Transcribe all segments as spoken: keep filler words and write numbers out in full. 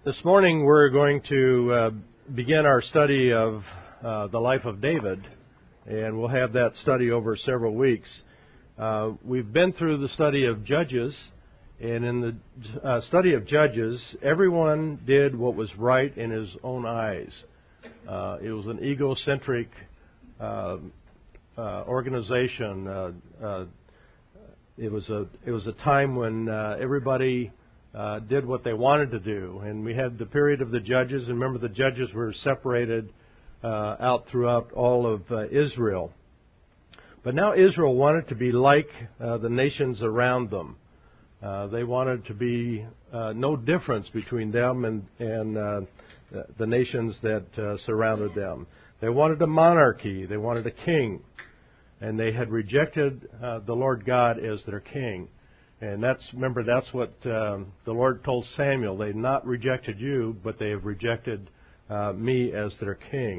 This morning we're going to uh, begin our study of uh, the life of David, and we'll have that study over several weeks. Uh, we've been through the study of Judges, and in the uh, study of Judges, everyone did what was right in his own eyes. Uh, it was an egocentric uh, uh, organization. Uh, uh, it was a it was a time when uh, everybody Uh, did what they wanted to do. And we had the period of the judges. And remember, the judges were separated uh, out throughout all of uh, Israel. But now Israel wanted to be like uh, the nations around them. Uh, they wanted to be uh, no difference between them and, and uh, the nations that uh, surrounded them. They wanted a monarchy. They wanted a king. And they had rejected uh, the Lord God as their king. And that's, remember, that's what um, the Lord told Samuel. They've not rejected you, but they have rejected uh, me as their king.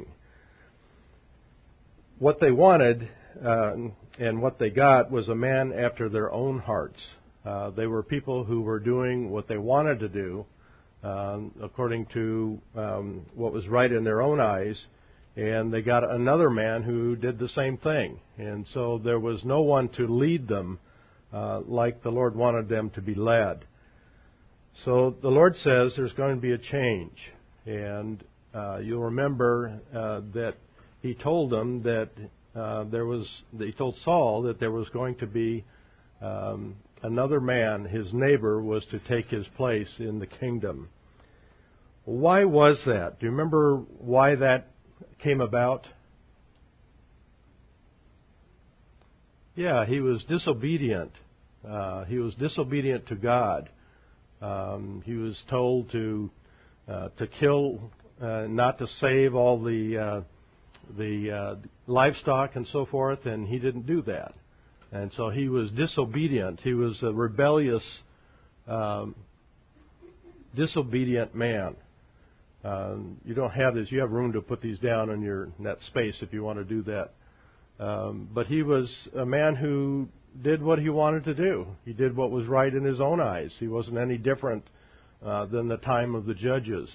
What they wanted uh, and what they got was a man after their own hearts. Uh, they were people who were doing what they wanted to do um, according to um, what was right in their own eyes. And they got another man who did the same thing. And so there was no one to lead them Uh, like the Lord wanted them to be led. So the Lord says there's going to be a change. And uh, you'll remember uh, that He told them that uh, there was, that He told Saul that there was going to be um, another man, his neighbor, was to take his place in the kingdom. Why was that? Do you remember why that came about? Yeah, he was disobedient. Uh, he was disobedient to God. Um, he was told to uh, to kill, uh, not to save all the uh, the uh, livestock and so forth, and he didn't do that. And so he was disobedient. He was a rebellious, um, disobedient man. Um, you don't have this. You have room to put these down in your in that space if you want to do that. Um, but he was a man who did what he wanted to do. He did what was right in his own eyes. He wasn't any different uh, than the time of the judges.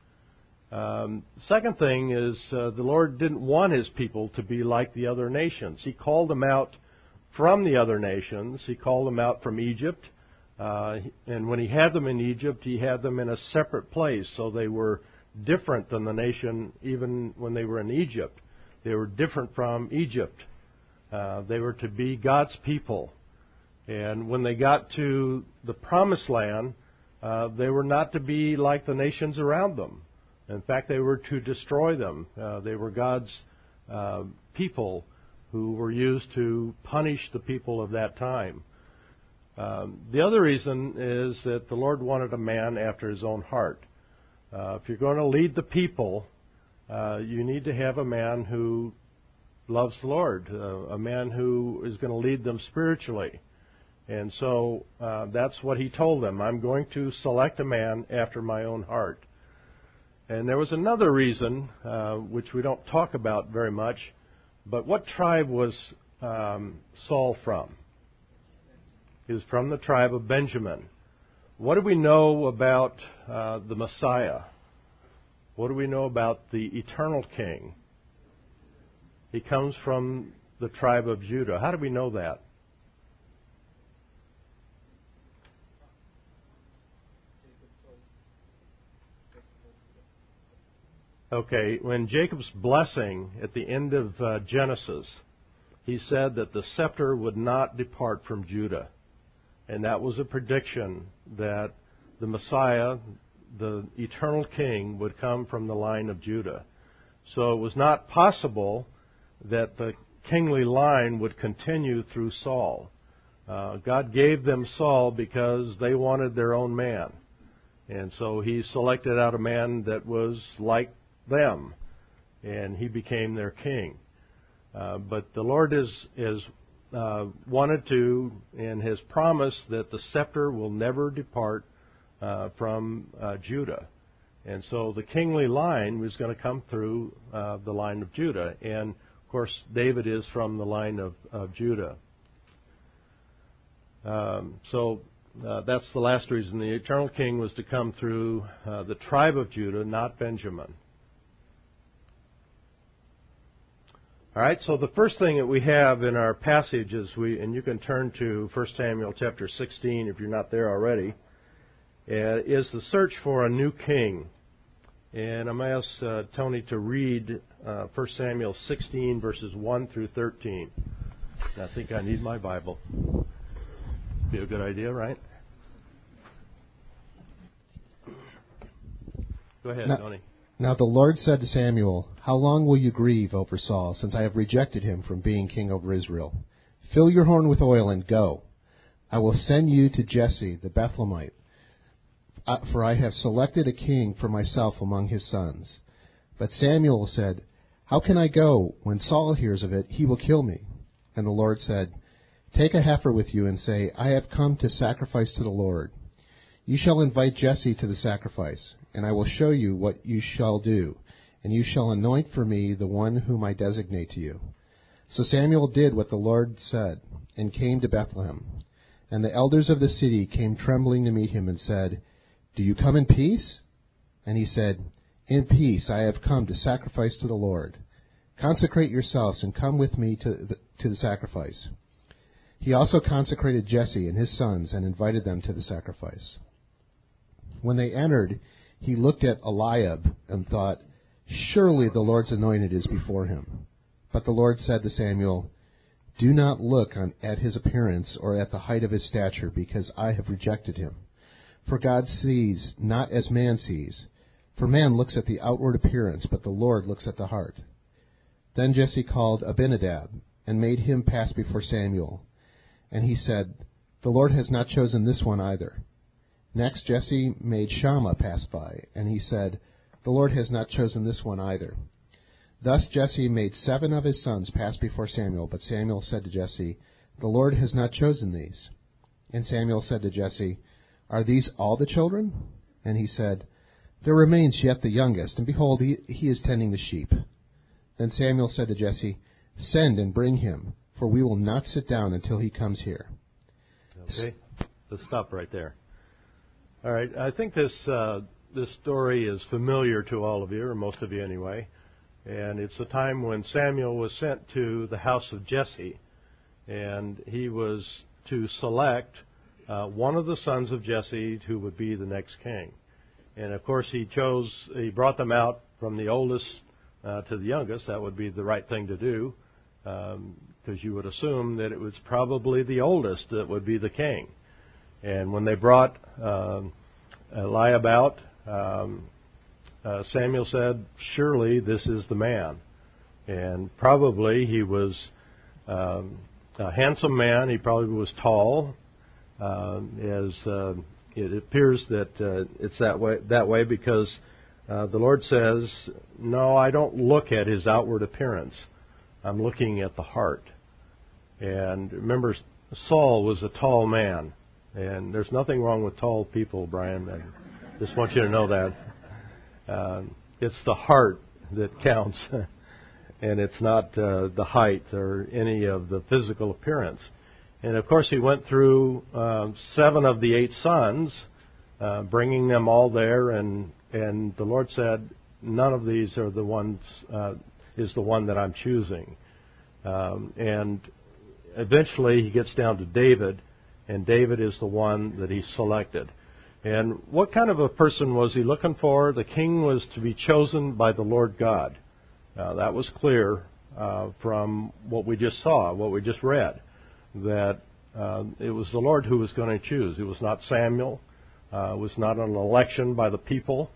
Um, second thing is uh, the Lord didn't want His people to be like the other nations. He called them out from the other nations. He called them out from Egypt. Uh, and when He had them in Egypt, He had them in a separate place. So they were different than the nation even when they were in Egypt. They were different from Egypt. Uh, they were to be God's people. And when they got to the Promised Land, uh, they were not to be like the nations around them. In fact, they were to destroy them. Uh, they were God's uh, people who were used to punish the people of that time. Um, the other reason is that the Lord wanted a man after His own heart. Uh, if you're going to lead the people, Uh, you need to have a man who loves the Lord, uh, a man who is going to lead them spiritually. And so uh, that's what He told them. I'm going to select a man after my own heart. And there was another reason, uh, which we don't talk about very much, but what tribe was um, Saul from? He was from the tribe of Benjamin. What do we know about uh, the Messiah? What do we know about the eternal King? He comes from the tribe of Judah. How do we know that? Okay, when Jacob's blessing at the end of uh, Genesis, he said that the scepter would not depart from Judah. And that was a prediction that the Messiah, the eternal King, would come from the line of Judah. So it was not possible that the kingly line would continue through Saul. Uh, God gave them Saul because they wanted their own man. And so He selected out a man that was like them, and he became their king. Uh, but the Lord is, is uh, wanted to and has promised that the scepter will never depart Uh, from uh, Judah. And so the kingly line was going to come through uh, the line of Judah. And, of course, David is from the line of, of Judah. Um, so uh, that's the last reason. The eternal king was to come through uh, the tribe of Judah, not Benjamin. All right, so the first thing that we have in our passage is we, and you can turn to First Samuel chapter sixteen if you're not there already, uh, is the search for a new king. And I'm going to ask uh, Tony to read uh, First Samuel sixteen, verses one through thirteen. I think I need my Bible. Be a good idea, right? Go ahead, now, Tony. Now the Lord said to Samuel, "How long will you grieve over Saul, since I have rejected him from being king over Israel? Fill your horn with oil and go. I will send you to Jesse the Bethlehemite, for I have selected a king for myself among his sons." But Samuel said, "How can I go? When Saul hears of it, he will kill me." And the Lord said, "Take a heifer with you and say, 'I have come to sacrifice to the Lord.' You shall invite Jesse to the sacrifice, and I will show you what you shall do, and you shall anoint for me the one whom I designate to you." So Samuel did what the Lord said, and came to Bethlehem. And the elders of the city came trembling to meet him and said, "Do you come in peace?" And he said, "In peace I have come to sacrifice to the Lord. Consecrate yourselves and come with me to the, to the sacrifice." He also consecrated Jesse and his sons and invited them to the sacrifice. When they entered, he looked at Eliab and thought, "Surely the Lord's anointed is before him." But the Lord said to Samuel, "Do not look on, at his appearance or at the height of his stature, because I have rejected him. For God sees not as man sees. For man looks at the outward appearance, but the Lord looks at the heart." Then Jesse called Abinadab and made him pass before Samuel. And he said, "The Lord has not chosen this one either." Next Jesse made Shammah pass by, and he said, "The Lord has not chosen this one either." Thus Jesse made seven of his sons pass before Samuel, but Samuel said to Jesse, "The Lord has not chosen these." And Samuel said to Jesse, "Are these all the children?" And he said, "There remains yet the youngest, and behold, he, he is tending the sheep." Then Samuel said to Jesse, "Send and bring him, for we will not sit down until he comes here." Okay, let's stop right there. All right, I think this uh, this story is familiar to all of you, or most of you anyway. And it's the time when Samuel was sent to the house of Jesse, and he was to select uh, one of the sons of Jesse who would be the next king. And of course, he chose, he brought them out from the oldest uh, to the youngest. That would be the right thing to do, because um, you would assume that it was probably the oldest that would be the king. And when they brought um, Eliab out, um, uh, Samuel said, "Surely this is the man." And probably he was um, a handsome man. He probably was tall. Uh, as uh, it appears that uh, it's that way, that way because uh, the Lord says, "No, I don't look at his outward appearance. I'm looking at the heart." And remember, Saul was a tall man. And there's nothing wrong with tall people, Brian. I just want you to know that. Uh, it's the heart that counts, and it's not uh, the height or any of the physical appearance. And, of course, he went through uh, seven of the eight sons, uh, bringing them all there, and, and the Lord said, "None of these are the ones, uh, is the one that I'm choosing." Um, and eventually he gets down to David, and David is the one that he selected. And what kind of a person was he looking for? The king was to be chosen by the Lord God. Uh, that was clear uh, from what we just saw, what we just read, that uh, it was the Lord who was going to choose. It was not Samuel. Uh, it was not an election by the people.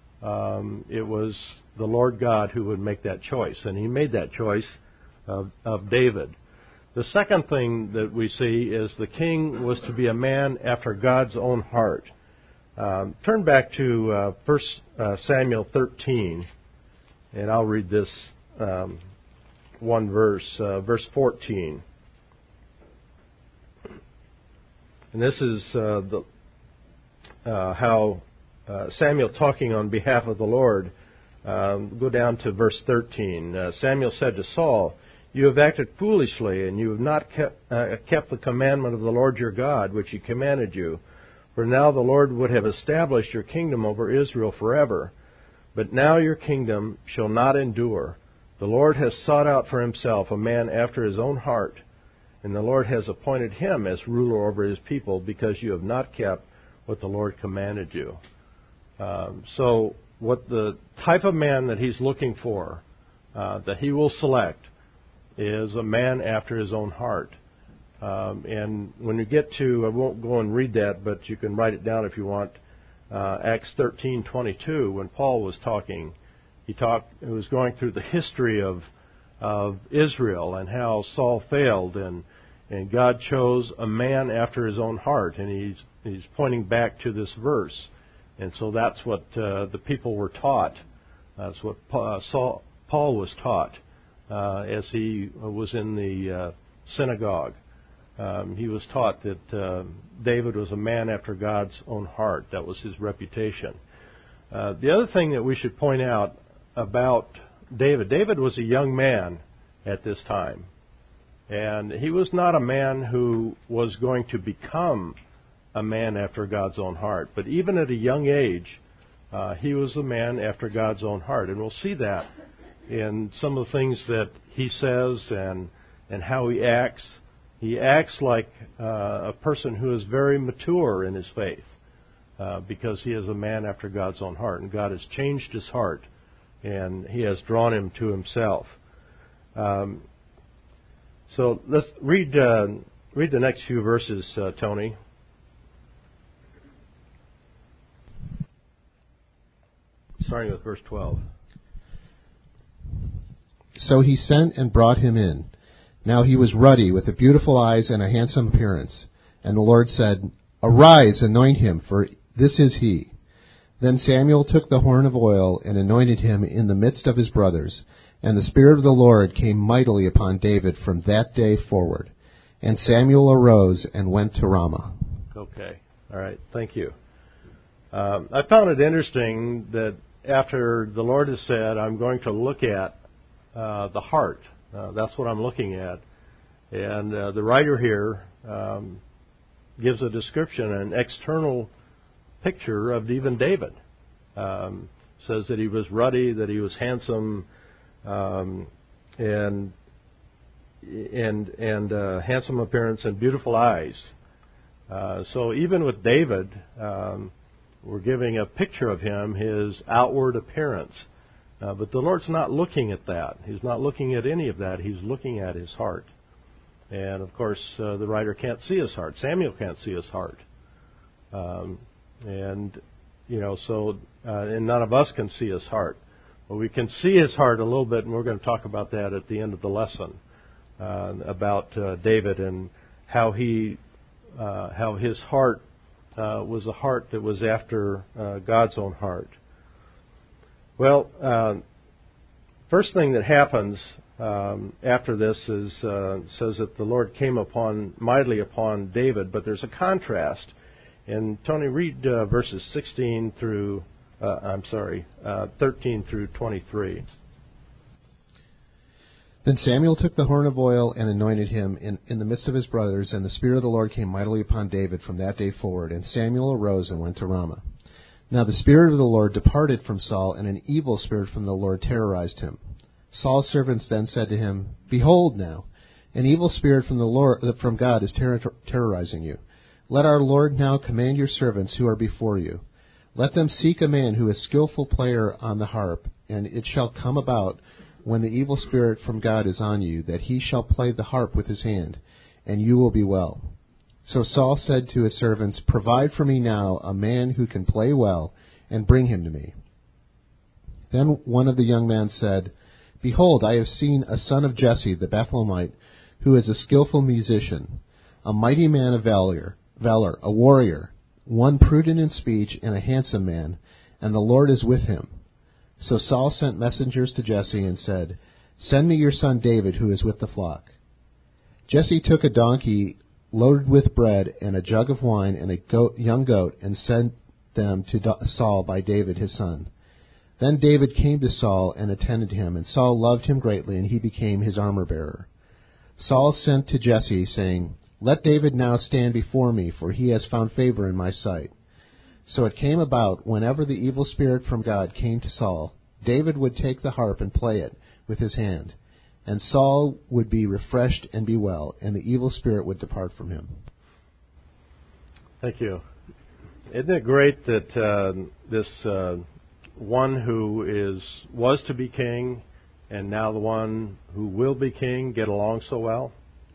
Um, it was the Lord God who would make that choice. And he made that choice of, of David. The second thing that we see is the king was to be a man after God's own heart. Um, turn back to uh, First uh, Samuel thirteen, and I'll read this um, one verse, uh, verse fourteen. And this is uh, the uh, how uh, Samuel, talking on behalf of the Lord, um, go down to verse thirteen. Uh, Samuel said to Saul, "You have acted foolishly, and you have not kept, uh, kept the commandment of the Lord your God, which he commanded you. For now the Lord would have established your kingdom over Israel forever. But now your kingdom shall not endure. The Lord has sought out for himself a man after his own heart, and the Lord has appointed him as ruler over his people, because you have not kept what the Lord commanded you." Um, so what the type of man that he's looking for, uh, that he will select, is a man after his own heart. Um, and when you get to, I won't go and read that, but you can write it down if you want, uh, Acts thirteen twenty-two, when Paul was talking, he talked, it was going through the history of of Israel and how Saul failed, and and God chose a man after his own heart, and he's he's pointing back to this verse, and so that's what uh, the people were taught. That's what uh, Saul, Paul was taught uh, as he was in the uh, synagogue. Um, he was taught that uh, David was a man after God's own heart. That was his reputation. Uh, the other thing that we should point out about David, David was a young man at this time. And he was not a man who was going to become a man after God's own heart. But even at a young age, uh, he was a man after God's own heart. And we'll see that in some of the things that he says and, and how he acts. He acts like uh, a person who is very mature in his faith uh, because he is a man after God's own heart. And God has changed his heart, and he has drawn him to himself. Um, so let's read uh, read the next few verses, uh, Tony. Starting with verse twelve. So he sent and brought him in. Now he was ruddy, with beautiful eyes and a handsome appearance. And the Lord said, "Arise, anoint him, for this is he." Then Samuel took the horn of oil and anointed him in the midst of his brothers. And the Spirit of the Lord came mightily upon David from that day forward. And Samuel arose and went to Ramah. Okay. All right. Thank you. Um, I found it interesting that after the Lord has said, "I'm going to look at uh, the heart," uh, that's what I'm looking at. And uh, the writer here um, gives a description, an external picture of even David. Um, says that he was ruddy, that he was handsome, um, and and and uh, handsome appearance and beautiful eyes. Uh, so even with David, um, we're giving a picture of him, his outward appearance. Uh, but the Lord's not looking at that. He's not looking at any of that. He's looking at his heart. And, of course, uh, the writer can't see his heart. Samuel can't see his heart. Um, and, you know, so, uh, and none of us can see his heart. But we can see his heart a little bit, and we're going to talk about that at the end of the lesson, uh, about uh, David and how he, uh, how his heart uh, was a heart that was after uh, God's own heart. Well, uh, first thing that happens um, after this is uh, says that the Lord came upon mightily upon David, but there's a contrast. And Tony, read uh, verses sixteen through uh, I'm sorry, uh, thirteen through twenty-three. Then Samuel took the horn of oil and anointed him in, in the midst of his brothers, and the Spirit of the Lord came mightily upon David from that day forward. And Samuel arose and went to Ramah. Now the Spirit of the Lord departed from Saul, and an evil spirit from the Lord terrorized him. Saul's servants then said to him, "Behold now, an evil spirit from the Lord, from God is terror, terrorizing you. Let our Lord now command your servants who are before you. Let them seek a man who is skillful player on the harp, and it shall come about, when the evil spirit from God is on you, that he shall play the harp with his hand, and you will be well." So Saul said to his servants, "Provide for me now a man who can play well, and bring him to me." Then one of the young men said, "Behold, I have seen a son of Jesse the Bethlehemite, who is a skillful musician, a mighty man of valor, valor, a warrior, one prudent in speech, and a handsome man, and the Lord is with him." So Saul sent messengers to Jesse and said, "Send me your son David, who is with the flock." Jesse took a donkey loaded with bread and a jug of wine and a goat, young goat, and sent them to Saul by David his son. Then David came to Saul and attended him, and Saul loved him greatly, and he became his armor-bearer. Saul sent to Jesse, saying, Let David now stand before me, for he has found favor in my sight. So it came about, whenever the evil spirit from God came to Saul, David would take the harp and play it with his hand, and Saul would be refreshed and be well, and the evil spirit would depart from him. Thank you. Isn't it great that uh, this uh, one who is was to be king and now the one who will be king get along so well?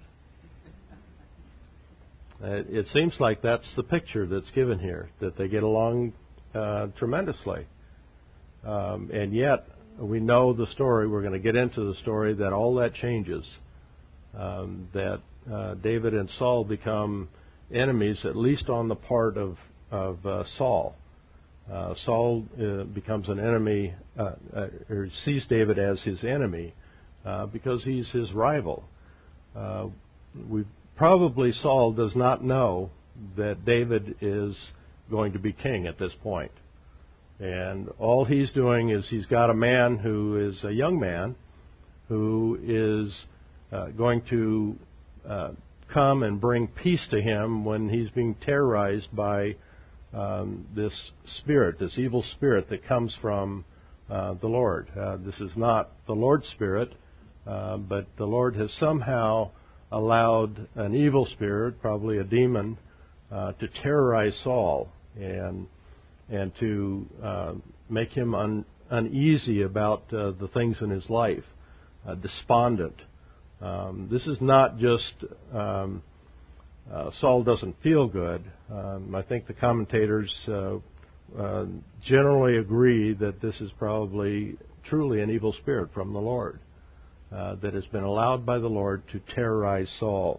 Uh, it seems like that's the picture that's given here, that they get along uh, tremendously. Um, and yet, we know the story, we're going to get into the story, that all that changes. Um, that uh, David and Saul become enemies, at least on the part of, of uh, Saul. Uh, Saul uh, becomes an enemy, uh, uh, or sees David as his enemy uh, because he's his rival. Uh, we probably Saul does not know that David is going to be king at this point. And all he's doing is he's got a man who is a young man who is uh, going to uh, come and bring peace to him when he's being terrorized by um, this spirit, this evil spirit that comes from uh, the Lord. Uh, this is not the Lord's spirit, uh, but the Lord has somehow allowed an evil spirit, probably a demon, uh, to terrorize Saul and and to uh, make him un, uneasy about uh, the things in his life, uh, despondent. Um, this is not just um, uh, Saul doesn't feel good. Um, I think the commentators uh, uh, generally agree that this is probably truly an evil spirit from the Lord uh, that has been allowed by the Lord to terrorize Saul.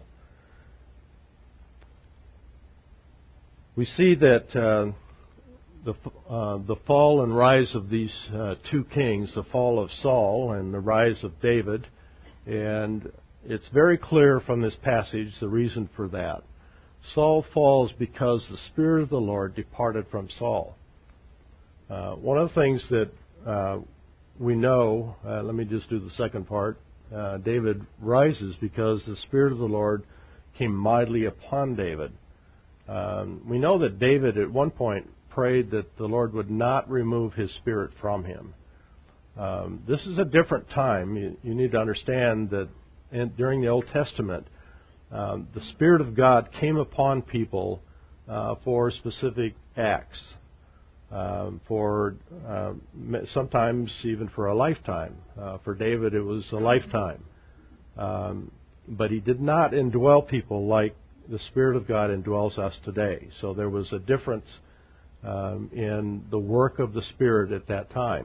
We see that uh, the uh, the fall and rise of these uh, two kings, the fall of Saul and the rise of David, and it's very clear from this passage the reason for that. Saul falls because the Spirit of the Lord departed from Saul. Uh, one of the things that uh, we know, uh, let me just do the second part, uh, David rises because the Spirit of the Lord came mightily upon David. Um, we know that David at one point prayed that the Lord would not remove his spirit from him. Um, this is a different time. You, you need to understand that in, during the Old Testament, um, the Spirit of God came upon people uh, for specific acts, um, for uh, sometimes even for a lifetime. Uh, for David, it was a lifetime. Um, but he did not indwell people like the Spirit of God indwells us today. So there was a difference um, in the work of the Spirit at that time.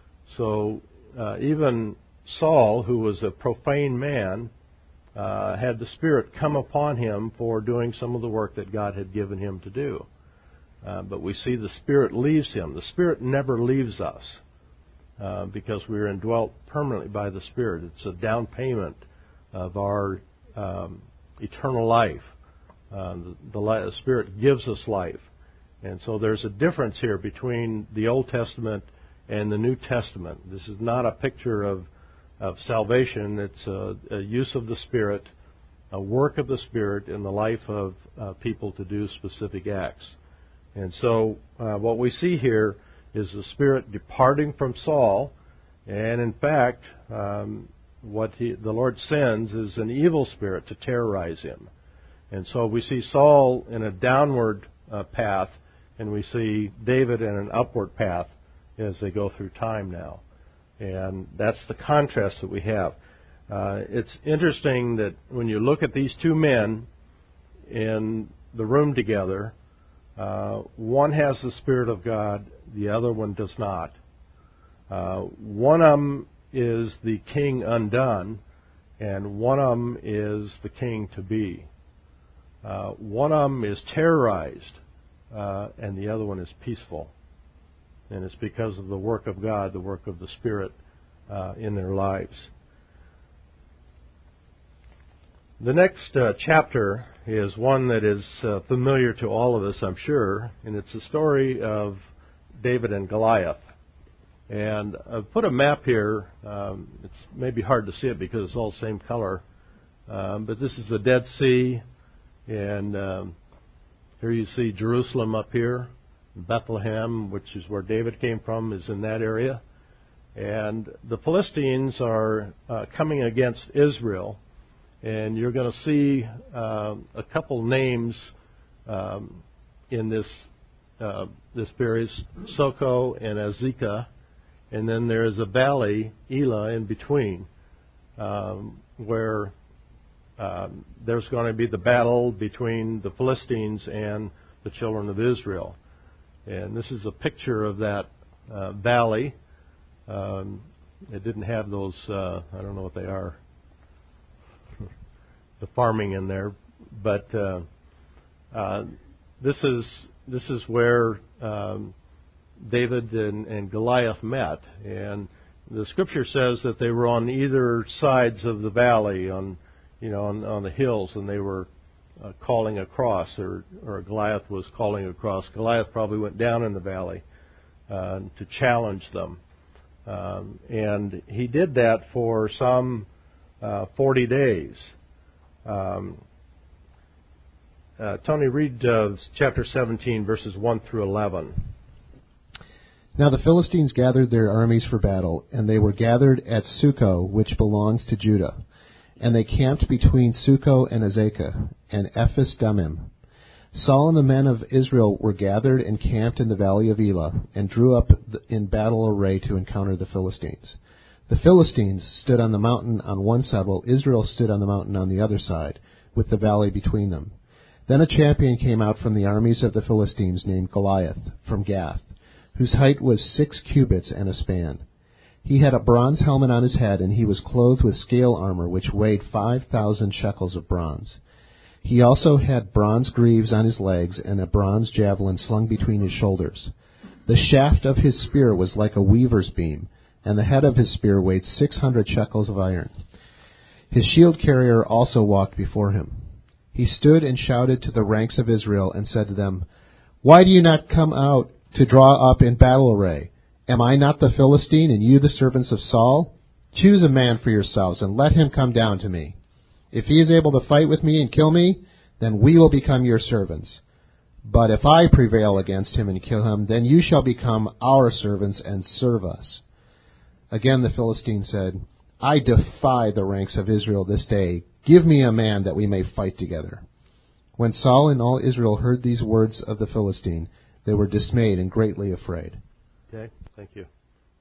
So uh, even Saul, who was a profane man, uh, had the Spirit come upon him for doing some of the work that God had given him to do. Uh, but we see the Spirit leaves him. The Spirit never leaves us uh, because we are indwelt permanently by the Spirit. It's a down payment of our um, eternal life. Uh, the, the Spirit gives us life. And so there's a difference here between the Old Testament and the New Testament. This is not a picture of, of salvation. It's a, a use of the Spirit, a work of the Spirit in the life of uh, people to do specific acts. And so uh, what we see here is the Spirit departing from Saul. And in fact, um, what he, the Lord sends is an evil spirit to terrorize him. And so we see Saul in a downward uh, path, and we see David in an upward path as they go through time now. And that's the contrast that we have. Uh, it's interesting that when you look at these two men in the room together, uh, one has the Spirit of God, the other one does not. Uh, one of them is the king undone, and one of them is the king to be. Uh, one of them is terrorized, uh, and the other one is peaceful. And it's because of the work of God, the work of the Spirit uh, in their lives. The next uh, chapter is one that is uh, familiar to all of us, I'm sure, and it's the story of David and Goliath. And I've put a map here. Um, it's maybe hard to see it because it's all the same color. Um, but this is the Dead Sea. And um, here you see Jerusalem up here. Bethlehem, which is where David came from, is in that area. And the Philistines are uh, coming against Israel. And you're going to see uh, a couple names um, in this uh, this period, Soko and Azekah. And then there is a valley, Elah, in between, um, where um, there's going to be the battle between the Philistines and the children of Israel. And this is a picture of that uh, valley. Um, it didn't have those, uh, I don't know what they are, the farming in there. But uh, uh, this is this is where um, David and, and Goliath met. And the scripture says that they were on either sides of the valley, on you know on, on the hills, and they were uh, calling across, or, or Goliath was calling across. Goliath probably went down in the valley uh, to challenge them. Um, and he did that for some uh, forty days. Um, uh, Tony, read uh, chapter seventeen, verses one through eleven. Now the Philistines gathered their armies for battle, and they were gathered at Sukkoth, which belongs to Judah. And they camped between Sukkoth and Azekah, and Ephes Dammim. Saul and the men of Israel were gathered and camped in the valley of Elah, and drew up in battle array to encounter the Philistines. The Philistines stood on the mountain on one side, while Israel stood on the mountain on the other side, with the valley between them. Then a champion came out from the armies of the Philistines, named Goliath, from Gath, whose height was six cubits and a span. He had a bronze helmet on his head, and he was clothed with scale armor, which weighed five thousand shekels of bronze. He also had bronze greaves on his legs, and a bronze javelin slung between his shoulders. The shaft of his spear was like a weaver's beam, and the head of his spear weighed six hundred shekels of iron. His shield carrier also walked before him. He stood and shouted to the ranks of Israel, and said to them, "Why do you not come out to draw up in battle array? Am I not the Philistine, and you the servants of Saul? Choose a man for yourselves, and let him come down to me. If he is able to fight with me and kill me, then we will become your servants. But if I prevail against him and kill him, then you shall become our servants and serve us." Again the Philistine said, "I defy the ranks of Israel this day. Give me a man that we may fight together." When Saul and all Israel heard these words of the Philistine, they were dismayed and greatly afraid. Okay, thank you.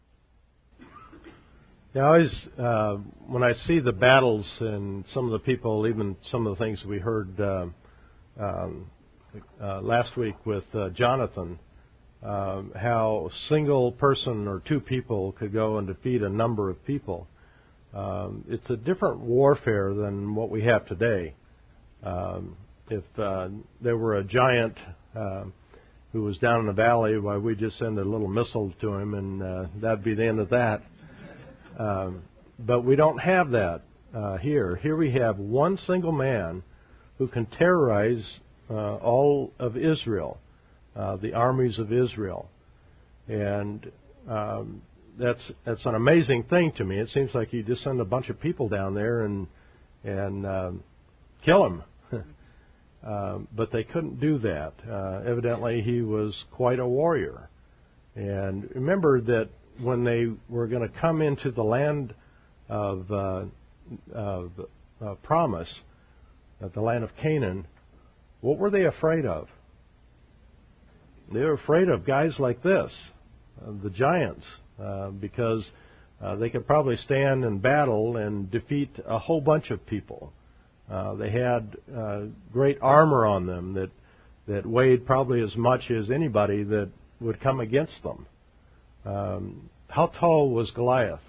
Now, I always, uh, when I see the battles and some of the people, even some of the things we heard uh, um, uh, last week with uh, Jonathan, um, how a single person or two people could go and defeat a number of people. Um, it's a different warfare than what we have today. Um, if uh, there were a giant uh, who was down in the valley, why, we'd just send a little missile to him, and uh, that'd be the end of that. Um, but we don't have that uh, here. Here we have one single man who can terrorize uh, all of Israel, uh, the armies of Israel. And um, that's that's an amazing thing to me. It seems like you just send a bunch of people down there and and um, kill him. uh, but they couldn't do that. Uh, evidently, he was quite a warrior. And remember that when they were going to come into the land of, uh, of uh, promise, uh, the land of Canaan, what were they afraid of? They were afraid of guys like this, uh, the giants, uh, because uh, they could probably stand in battle and defeat a whole bunch of people. Uh, they had uh, great armor on them that that weighed probably as much as anybody that would come against them. Um, how tall was Goliath?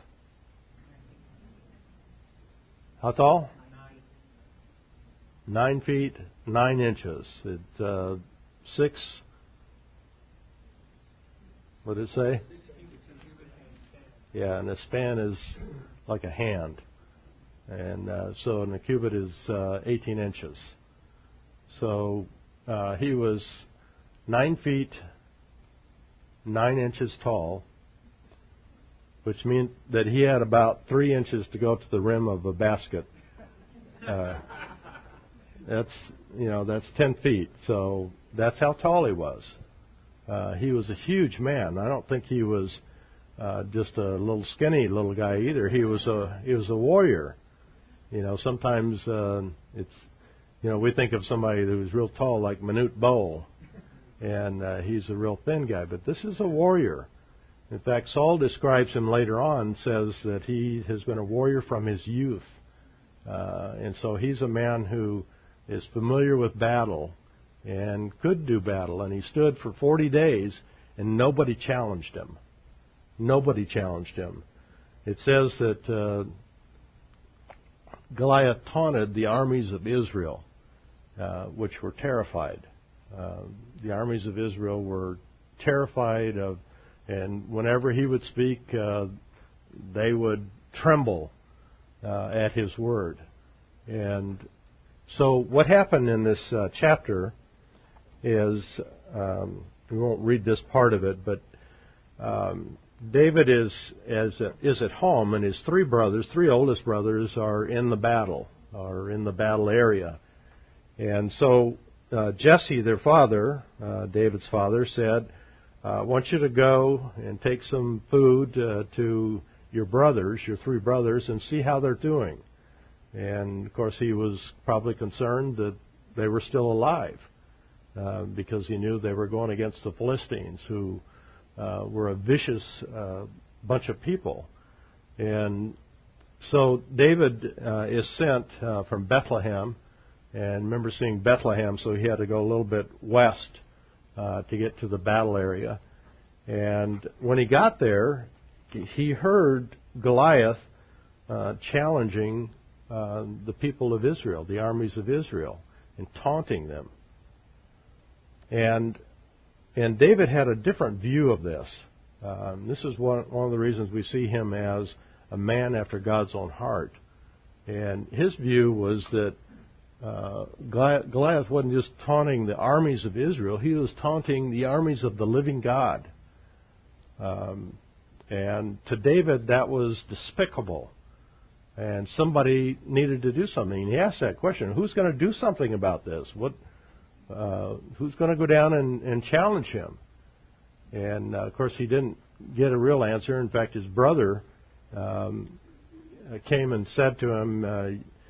How tall? Nine feet, nine inches. It's uh, six. What did it say? Yeah, and a span is like a hand. And uh, so and a cubit is uh, eighteen inches. So uh, he was nine feet, nine inches tall, which means that he had about three inches to go to the rim of a basket. Uh, that's you know that's ten feet. So that's how tall he was. Uh, he was a huge man. I don't think he was uh, just a little skinny little guy either. He was a he was a warrior. You know, sometimes uh, it's you know we think of somebody who's real tall like Manute Bol, and uh, he's a real thin guy. But this is a warrior. In fact, Saul describes him later on, says that he has been a warrior from his youth. Uh, and so he's a man who is familiar with battle and could do battle. And he stood for forty days, and nobody challenged him. Nobody challenged him. It says that uh, Goliath taunted the armies of Israel, uh, which were terrified. Uh, the armies of Israel were terrified of, and whenever he would speak, uh, they would tremble uh, at his word. And so what happened in this uh, chapter is, um, we won't read this part of it, but um, David is as is at home, and his three brothers, three oldest brothers, are in the battle, are in the battle area. And so uh, Jesse, their father, uh, David's father, said, I want you to go and take some food uh, to your brothers, your three brothers, and see how they're doing. And, of course, he was probably concerned that they were still alive uh, because he knew they were going against the Philistines, who uh, were a vicious uh, bunch of people. And so David uh, is sent uh, from Bethlehem, and remember seeing Bethlehem, so he had to go a little bit west Uh, to get to the battle area. And when he got there, he heard Goliath uh, challenging uh, the people of Israel, the armies of Israel, and taunting them. And and David had a different view of this. Um, this is one, one of the reasons we see him as a man after God's own heart. And his view was that Uh, Goliath wasn't just taunting the armies of Israel, he was taunting the armies of the living God. Um, and to David, that was despicable. And somebody needed to do something. And he asked that question, who's going to do something about this? What? Uh, who's going to go down and, and challenge him? And, uh, of course, he didn't get a real answer. In fact, his brother um, came and said to him, uh,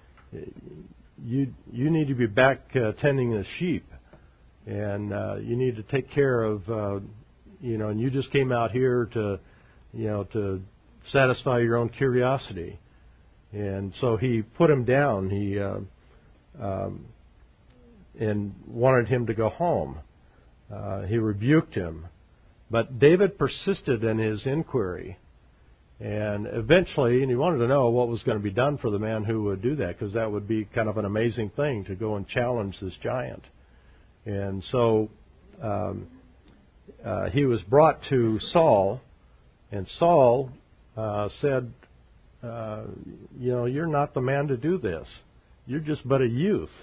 You you need to be back uh, tending the sheep, and uh, you need to take care of uh, you know. And you just came out here to you know to satisfy your own curiosity, and so he put him down. He uh, um, and wanted him to go home. Uh, he rebuked him, but David persisted in his inquiry. And eventually, and he wanted to know what was going to be done for the man who would do that, because that would be kind of an amazing thing to go and challenge this giant. And so um, uh, he was brought to Saul, and Saul uh, said, uh, you know, you're not the man to do this. You're just but a youth.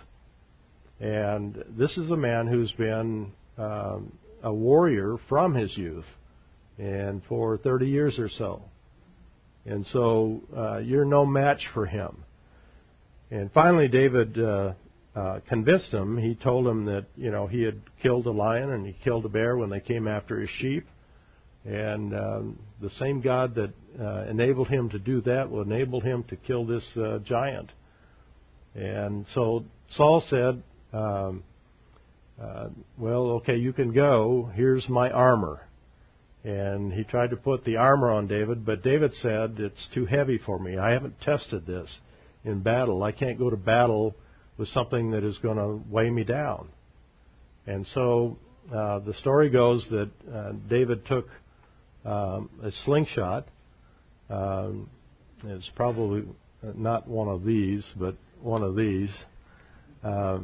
And this is a man who's been um, a warrior from his youth, and for thirty years or so. And so uh, you're no match for him. And finally, David uh, uh, convinced him. He told him that, you know, he had killed a lion and he killed a bear when they came after his sheep. And um, the same God that uh, enabled him to do that will enable him to kill this uh, giant. And so Saul said, um, uh, well, okay, you can go. Here's my armor. And he tried to put the armor on David, but David said, it's too heavy for me. I haven't tested this in battle. I can't go to battle with something that is going to weigh me down. And so uh, the story goes that uh, David took um, a slingshot. Um, it's probably not one of these, but one of these. Um,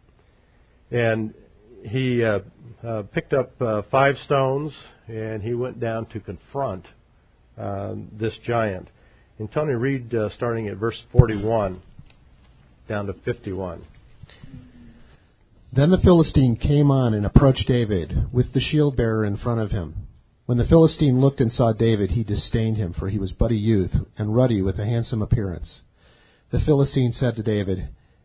and he uh, uh, picked up uh, five stones, and he went down to confront uh, this giant. And Tony, read uh, starting at verse forty-one down to fifty-one. Then the Philistine came on and approached David with the shield bearer in front of him. When the Philistine looked and saw David, he disdained him, for he was but a youth and ruddy with a handsome appearance. The Philistine said to David,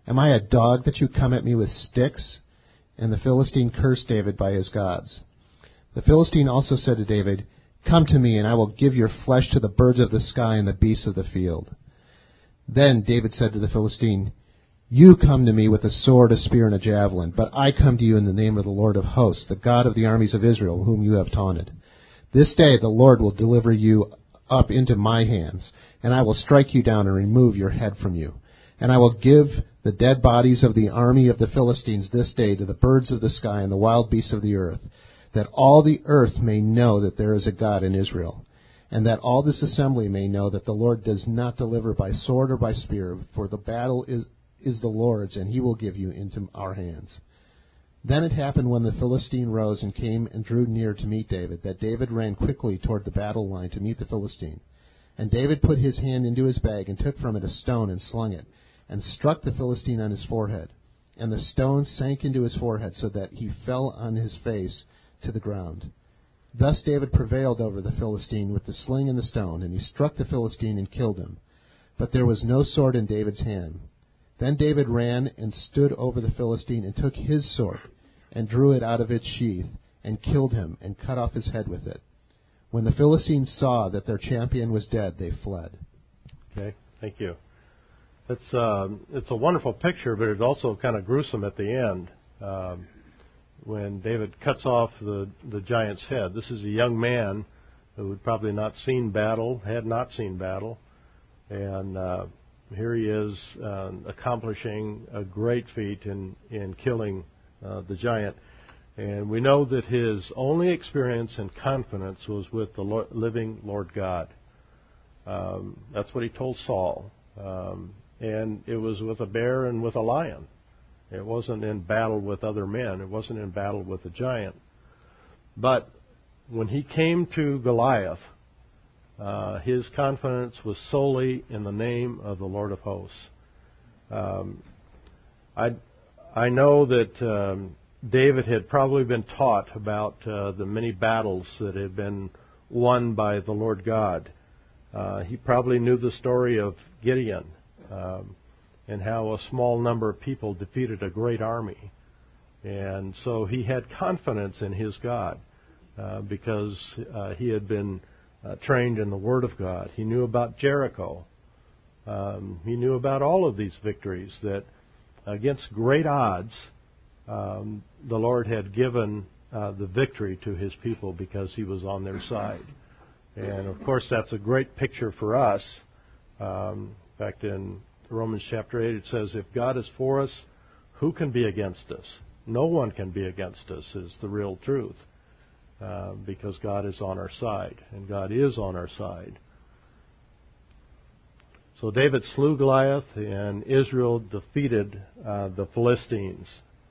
Am I a dog that you come at me with sticks?" And the Philistine cursed David by his gods. The Philistine also said to David, "Come to me, and I will give your flesh to the birds of the sky and the beasts of the field." Then David said to the Philistine, "You come to me with a sword, a spear, and a javelin, but I come to you in the name of the Lord of hosts, the God of the armies of Israel, whom you have taunted. This day the Lord will deliver you up into my hands, and I will strike you down and remove your head from you. And I will give the dead bodies of the army of the Philistines this day to the birds of the sky and the wild beasts of the earth, that all the earth may know that there is a God in Israel, and that all this assembly may know that the Lord does not deliver by sword or by spear, for the battle is, is the Lord's, and he will give you into our hands." Then it happened, when the Philistine rose and came and drew near to meet David, that David ran quickly toward the battle line to meet the Philistine. And David put his hand into his bag and took from it a stone and slung it, and struck the Philistine on his forehead. And the stone sank into his forehead, so that he fell on his face to the ground. Thus David prevailed over the Philistine with the sling and the stone, and he struck the Philistine and killed him. But there was no sword in David's hand. Then David ran and stood over the Philistine, and took his sword, and drew it out of its sheath, and killed him, and cut off his head with it. When the Philistines saw that their champion was dead, they fled. Okay, thank you. It's um, it's a wonderful picture, but it's also kind of gruesome at the end. Um, when David cuts off the, the giant's head. This is a young man who had probably not seen battle, had not seen battle, and uh, here he is uh, accomplishing a great feat in, in killing uh, the giant. And we know that his only experience and confidence was with the Lord, living Lord God. Um, that's what he told Saul. Um, and it was with a bear and with a lion. It wasn't in battle with other men. It wasn't in battle with a giant. But when he came to Goliath, uh, his confidence was solely in the name of the Lord of hosts. Um, I, I know that um, David had probably been taught about uh, the many battles that had been won by the Lord God. Uh, he probably knew the story of Gideon. Um, and how a small number of people defeated a great army. And so he had confidence in his God uh, because uh, he had been uh, trained in the Word of God. He knew about Jericho. Um, he knew about all of these victories that against great odds, um, the Lord had given uh, the victory to his people because he was on their side. And of course that's a great picture for us. Um, in fact, in Romans chapter eight, it says, if God is for us, who can be against us? No one can be against us, is the real truth, uh, because God is on our side, and God is on our side. So David slew Goliath, and Israel defeated uh, the Philistines.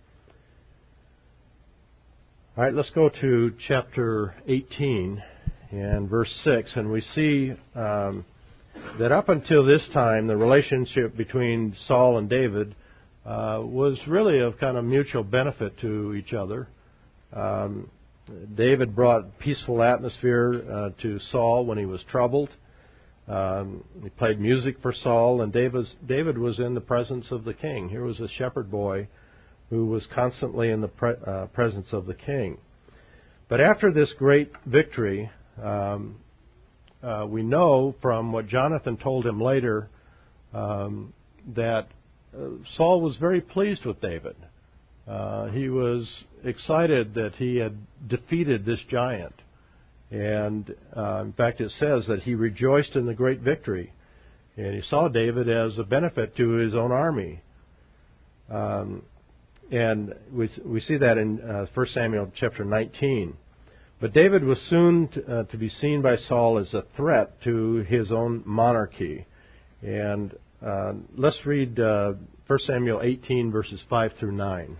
All right, let's go to chapter eighteen and verse six, and we see Um, that up until this time, the relationship between Saul and David uh, was really of kind of mutual benefit to each other. Um, David brought peaceful atmosphere uh, to Saul when he was troubled. Um, he played music for Saul, and David, David was in the presence of the king. Here was a shepherd boy who was constantly in the pre- uh, presence of the king. But after this great victory, um, Uh, we know from what Jonathan told him later um, that uh, Saul was very pleased with David. Uh, he was excited that he had defeated this giant. And uh, in fact, it says that he rejoiced in the great victory. And he saw David as a benefit to his own army. Um, and we, we see that in uh, First Samuel chapter nineteen. But David was soon to, uh, to be seen by Saul as a threat to his own monarchy. And uh, let's read uh, First Samuel eighteen, verses five through nine.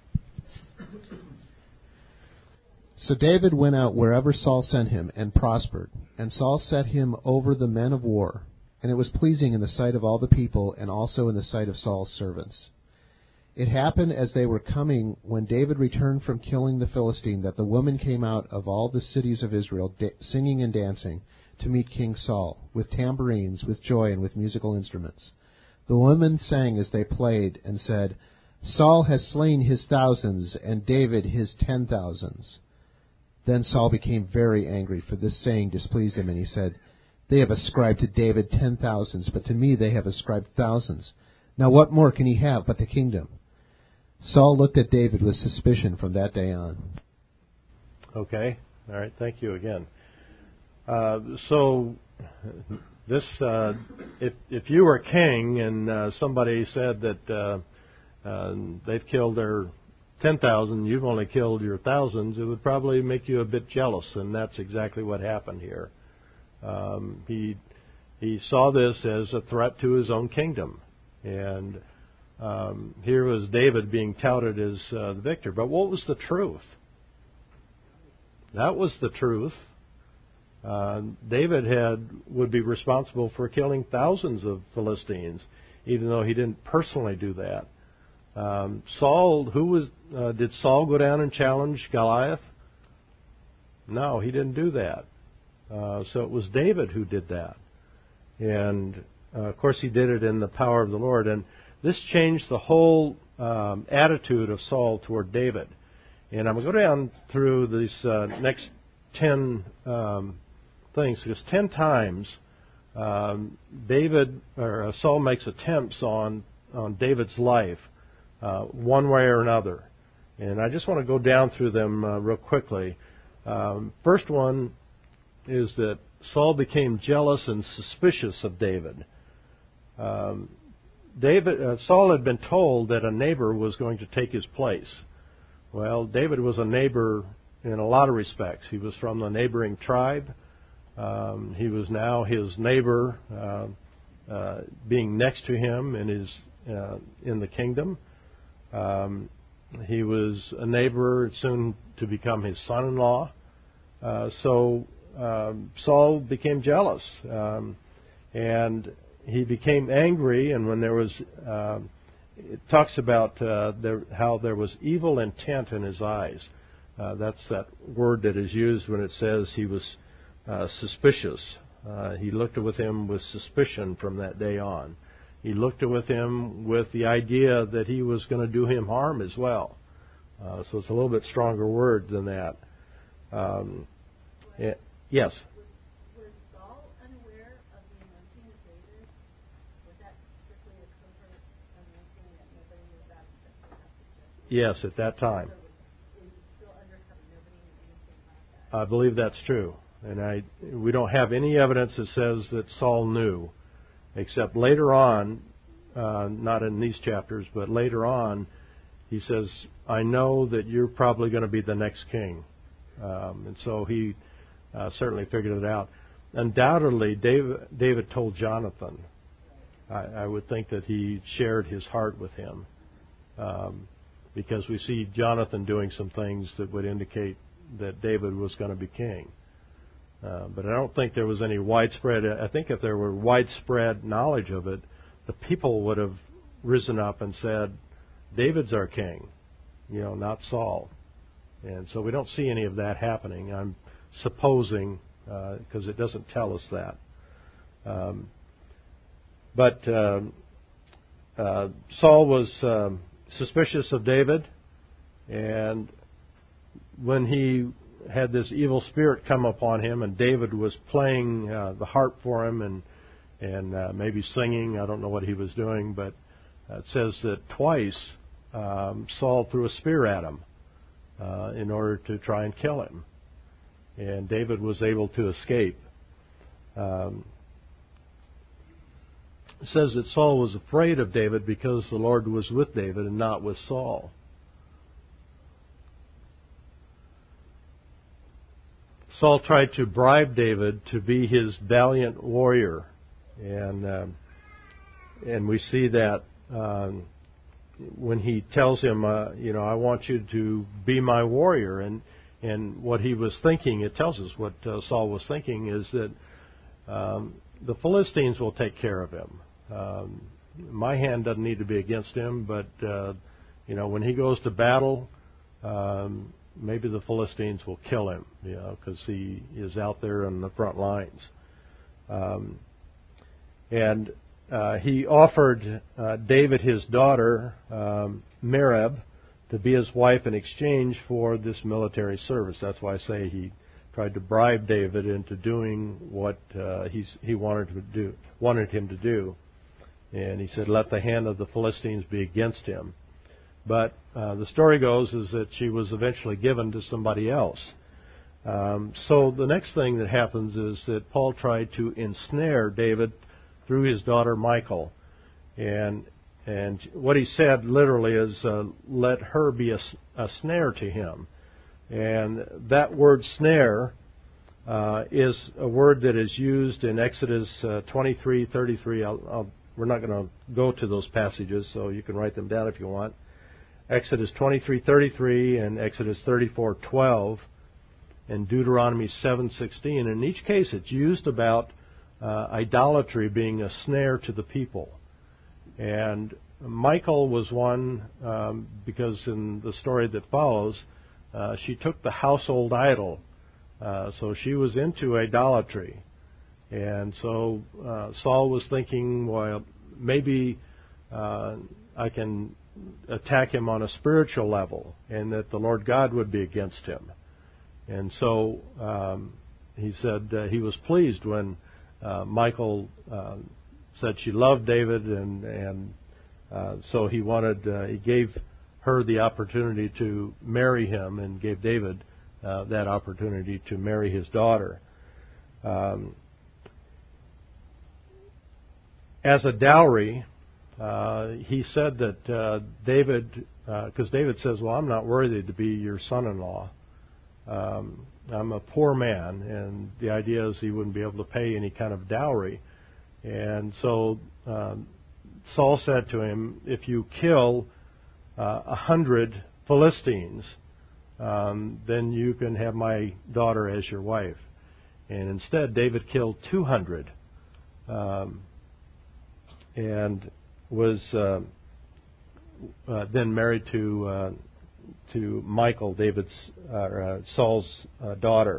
So David went out wherever Saul sent him, and prospered. And Saul set him over the men of war. And it was pleasing in the sight of all the people, and also in the sight of Saul's servants. It happened as they were coming, when David returned from killing the Philistine, that the women came out of all the cities of Israel, da- singing and dancing, to meet King Saul, with tambourines, with joy, and with musical instruments. The women sang as they played and said, Saul has slain his thousands, and David his ten thousands. Then Saul became very angry, for this saying displeased him, and he said, They have ascribed to David ten thousands, but to me they have ascribed thousands. Now what more can he have but the kingdom? Saul looked at David with suspicion from that day on. Okay. All right. Thank you again. Uh, so this, uh, if if you were king and uh, somebody said that uh, uh, they've killed their ten thousand, you've only killed your thousands, it would probably make you a bit jealous, and that's exactly what happened here. Um, he he saw this as a threat to his own kingdom, and um, here was David being touted as uh, the victor. But what was the truth? That was the truth. Uh, David had would be responsible for killing thousands of Philistines, even though he didn't personally do that. Um, Saul, who was uh, did Saul go down and challenge Goliath? No, he didn't do that. Uh, so it was David who did that, and uh, of course he did it in the power of the Lord. And this changed the whole um, attitude of Saul toward David. And I'm going to go down through these uh, next ten um, things, because ten times um, David or uh, Saul makes attempts on on David's life, uh, one way or another. And I just want to go down through them uh, real quickly. Um, first one is that Saul became jealous and suspicious of David. Um, David uh, Saul had been told that a neighbor was going to take his place. Well, David was a neighbor in a lot of respects. He was from the neighboring tribe. Um, he was now his neighbor, uh, uh, being next to him in his uh, in the kingdom. Um, he was a neighbor, soon to become his son-in-law. Uh, so um, Saul became jealous, um, and he became angry. And when there was uh, It talks about uh, there, how there was evil intent in his eyes. Uh, that's that word that is used when it says he was uh, suspicious. Uh, he looked with him with suspicion from that day on. He looked with him with the idea that he was going to do him harm as well. Uh, so it's a little bit stronger word than that. Um, it, yes? Yes, at that time. I believe that's true. And I we don't have any evidence that says that Saul knew, except later on, uh, not in these chapters, but later on, he says, I know that you're probably going to be the next king. Um, and so he uh, certainly figured it out. Undoubtedly, David, David told Jonathan. I, I would think that he shared his heart with him. Um, because we see Jonathan doing some things that would indicate that David was going to be king. Uh, but I don't think there was any widespread, I think if there were widespread knowledge of it, the people would have risen up and said, David's our king, you know, not Saul. And so we don't see any of that happening. I'm supposing, because uh, it doesn't tell us that. Um, but uh, uh, Saul was um, suspicious of David, and when he had this evil spirit come upon him, and David was playing uh, the harp for him and and uh, maybe singing, I don't know what he was doing, but uh, it says that twice um, Saul threw a spear at him uh, in order to try and kill him, and David was able to escape. Um, it says that Saul was afraid of David because the Lord was with David and not with Saul. Saul tried to bribe David to be his valiant warrior, and uh, and we see that um, when he tells him, uh, you know, I want you to be my warrior, and and what he was thinking, it tells us what uh, Saul was thinking is that um, the Philistines will take care of him. Um, my hand doesn't need to be against him, but uh, you know, when he goes to battle. Um, Maybe the Philistines will kill him, you know, because he is out there on the front lines. Um, and uh, he offered uh, David his daughter, um, Merab, to be his wife in exchange for this military service. That's why I say he tried to bribe David into doing what uh, he's, he wanted to do, wanted him to do. And he said, "Let the hand of the Philistines be against him." But uh, the story goes is that she was eventually given to somebody else. Um, so the next thing that happens is that Paul tried to ensnare David through his daughter Michal. And and what he said literally is, uh, let her be a, a snare to him. And that word snare uh, is a word that is used in Exodus uh, twenty-three thirty-three. I'll, I'll, we're not going to go to those passages, so you can write them down if you want. Exodus twenty-three thirty-three and Exodus thirty-four twelve and Deuteronomy seven sixteen. In each case, it's used about uh, idolatry being a snare to the people. And Michal was one um, because in the story that follows, uh, she took the household idol. Uh, so she was into idolatry. And so uh, Saul was thinking, well, maybe uh, I can attack him on a spiritual level, and that the Lord God would be against him. And so um, he said uh, he was pleased when uh, Michal uh, said she loved David, and and uh, so he wanted uh, he gave her the opportunity to marry him, and gave David uh, that opportunity to marry his daughter. Um, as a dowry, uh, he said that uh, David, because uh, David says, "Well, I'm not worthy to be your son-in-law. Um, I'm a poor man," and the idea is he wouldn't be able to pay any kind of dowry. And so um, Saul said to him, "If you kill a uh, hundred Philistines, um, then you can have my daughter as your wife." And instead, David killed two hundred, um, and was uh, uh, then married to uh, to Michal, David's uh, uh, Saul's uh, daughter.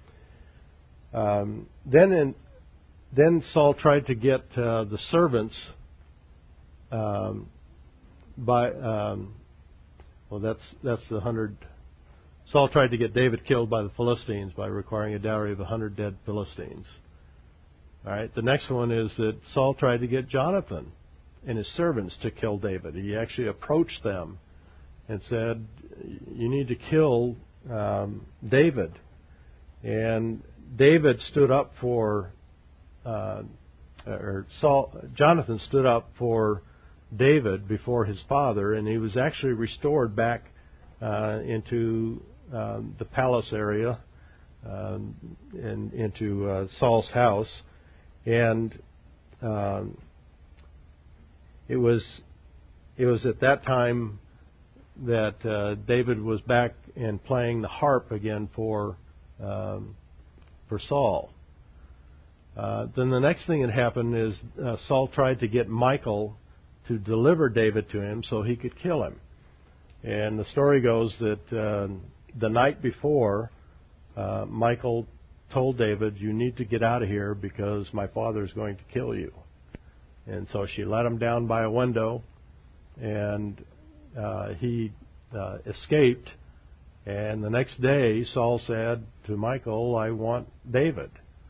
Um, then, in, then Saul tried to get uh, the servants um, by um, well, that's that's the hundred. Saul tried to get David killed by the Philistines by requiring a dowry of a hundred dead Philistines. All right. The next one is that Saul tried to get Jonathan and his servants to kill David. He actually approached them and said, "You need to kill um, David." And David stood up for, uh, or Saul, Jonathan stood up for David before his father, and he was actually restored back uh, into um, the palace area um, and into uh, Saul's house. And um, it was it was at that time that uh, David was back and playing the harp again for um, for Saul. Uh, then the next thing that happened is uh, Saul tried to get Michal to deliver David to him so he could kill him. And the story goes that uh, the night before, uh, Michal told David, "You need to get out of here because my father is going to kill you." And so she let him down by a window, and uh, he uh, escaped. And the next day, Saul said to Michal, "I want David."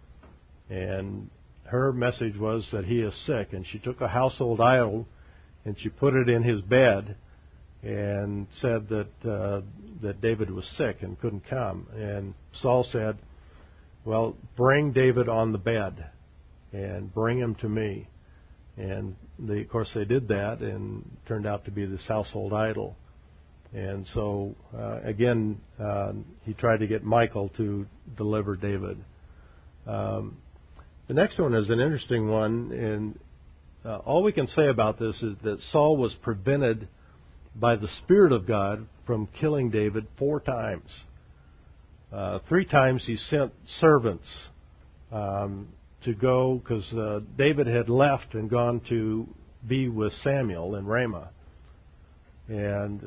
And her message was that he is sick. And she took a household idol and she put it in his bed and said that uh, that David was sick and couldn't come. And Saul said, "Well, bring David on the bed and bring him to me." And they, of course, they did that, and it turned out to be this household idol. And so, uh, again, uh, he tried to get Michal to deliver David. Um, the next one is an interesting one, and uh, all we can say about this is that Saul was prevented by the Spirit of God from killing David four times. Uh, three times he sent servants um, to go, because uh, David had left and gone to be with Samuel in Ramah. And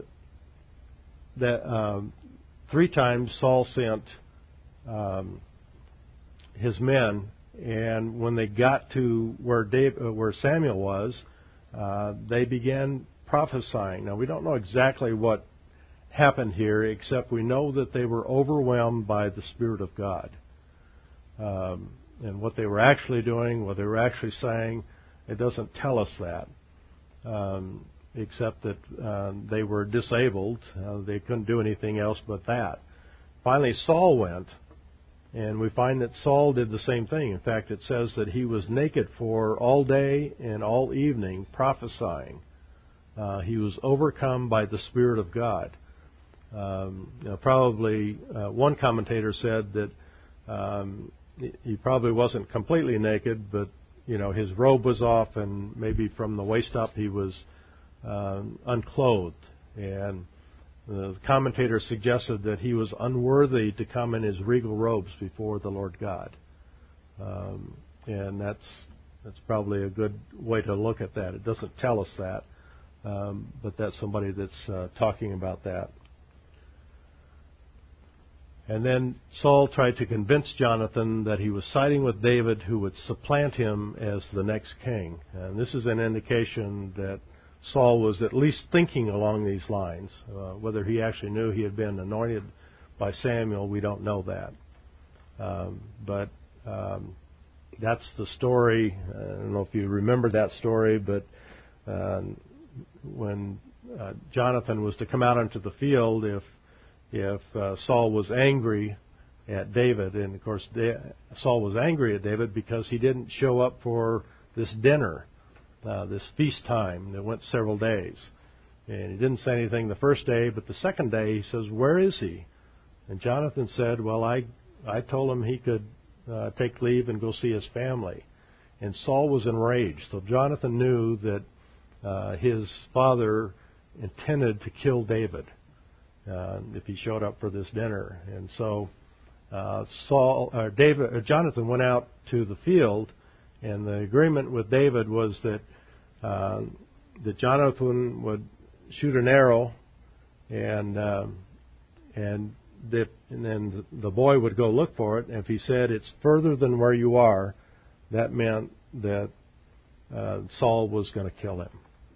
that um, three times Saul sent um, his men and when they got to where Dave, uh, where Samuel was, uh, they began prophesying. Now, we don't know exactly what happened here, except we know that they were overwhelmed by the Spirit of God. Um, and what they were actually doing, what they were actually saying, it doesn't tell us that, um, except that uh, they were disabled. Uh, they couldn't do anything else but that. Finally, Saul went, and we find that Saul did the same thing. In fact, it says that he was naked for all day and all evening prophesying. Uh, he was overcome by the Spirit of God. Um, you know, probably uh, one commentator said that um, he probably wasn't completely naked, but you know his robe was off, and maybe from the waist up he was um, unclothed. And the commentator suggested that he was unworthy to come in his regal robes before the Lord God. Um, and that's that's probably a good way to look at that. It doesn't tell us that, um, but that's somebody that's uh, talking about that. And then Saul tried to convince Jonathan that he was siding with David, who would supplant him as the next king. And this is an indication that Saul was at least thinking along these lines. Uh, whether he actually knew he had been anointed by Samuel, we don't know that. Um, but um, that's the story. I don't know if you remember that story, but uh, when uh, Jonathan was to come out into the field, if if uh, Saul was angry at David, and of course da- Saul was angry at David because he didn't show up for this dinner. Uh, this feast time that went several days. And he didn't say anything the first day, but the second day he says, "Where is he?" And Jonathan said, "Well, I I told him he could uh, take leave and go see his family." And Saul was enraged. So Jonathan knew that uh, his father intended to kill David uh, if he showed up for this dinner. And so uh, Saul, or David, or Jonathan went out to the field, and the agreement with David was that uh, that Jonathan would shoot an arrow, and um, and that and then the boy would go look for it. And if he said it's further than where you are, that meant that uh, Saul was going to kill him.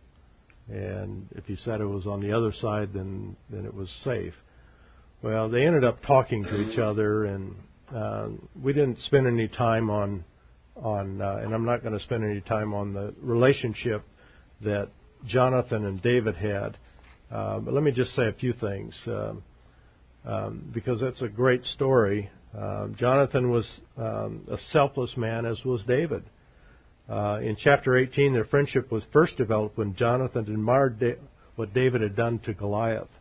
And if he said it was on the other side, then then it was safe. Well, they ended up talking to each other, and uh, we didn't spend any time on. On, uh, and I'm not going to spend any time on the relationship that Jonathan and David had. Uh, but let me just say a few things, um, um, because that's a great story. Uh, Jonathan was um, a selfless man, as was David. Uh, in chapter eighteen, their friendship was first developed when Jonathan admired da- what David had done to Goliath.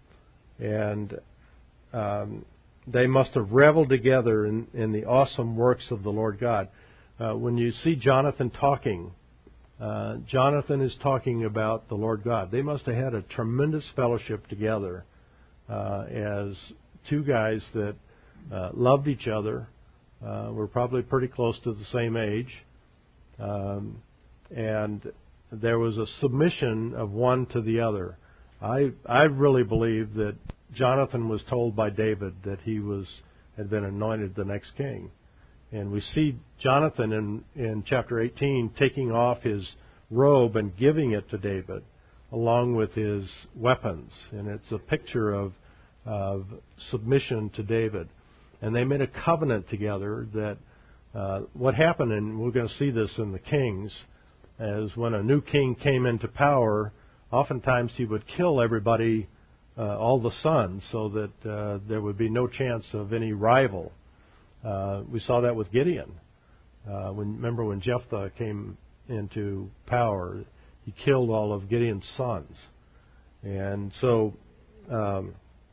And um, they must have reveled together in, in the awesome works of the Lord God. Uh, when you see Jonathan talking, uh, Jonathan is talking about the Lord God. They must have had a tremendous fellowship together uh, as two guys that uh, loved each other, uh, were probably pretty close to the same age, um, and there was a submission of one to the other. I I really believe that Jonathan was told by David that he was had been anointed the next king. And we see Jonathan in, in chapter eighteen taking off his robe and giving it to David along with his weapons. And it's a picture of, of submission to David. And they made a covenant together that uh, what happened, and we're going to see this in the Kings, as when a new king came into power, oftentimes he would kill everybody, uh, all the sons, so that uh, there would be no chance of any rival. Uh, we saw that with Gideon. Uh, when, remember when Jephthah came into power, he killed all of Gideon's sons. And so, um,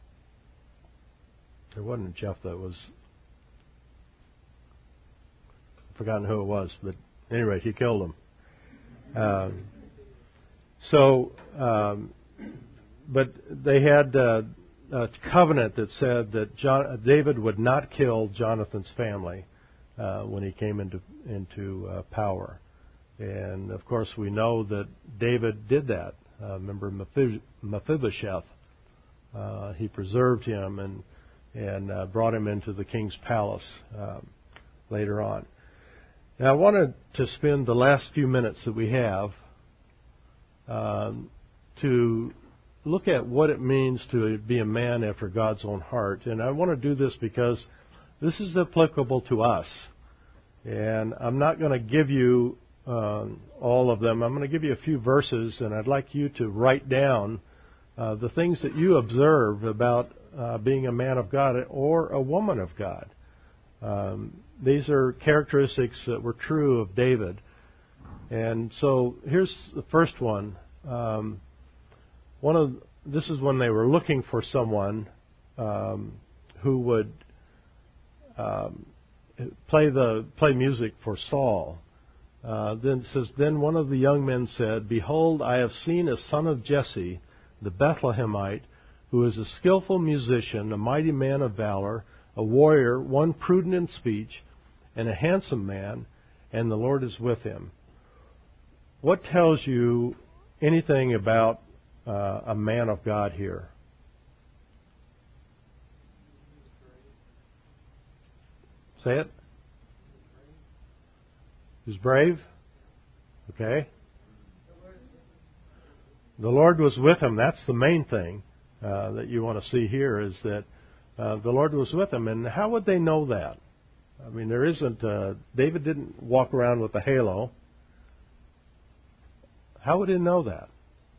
it wasn't Jephthah, it was, I've forgotten who it was, but at any rate, he killed him. Um, so, um, but they had uh, a covenant that said that John, David would not kill Jonathan's family uh, when he came into into uh, power, and of course we know that David did that. Uh, remember Mephibosheth? Uh, he preserved him and and uh, brought him into the king's palace um, later on. Now, I wanted to spend the last few minutes that we have um, to look at what it means to be a man after God's own heart. And I want to do this because this is applicable to us. And I'm not going to give you um, all of them. I'm going to give you a few verses, and I'd like you to write down uh, the things that you observe about uh, being a man of God or a woman of God. Um, these are characteristics that were true of David. And so here's the first one. Um, one of this is when they were looking for someone um, who would um, play the play music for Saul. Uh, then it says, then one of the young men said, "Behold, I have seen a son of Jesse, the Bethlehemite, who is a skillful musician, a mighty man of valor, a warrior, one prudent in speech, and a handsome man, and the Lord is with him." What tells you anything about uh, a man of God here? Say it. He's brave? Okay. The Lord was with him. That's the main thing uh, that you want to see here, is that uh, the Lord was with him. And how would they know that? I mean, there isn't, uh, David didn't walk around with a halo. How would he know that?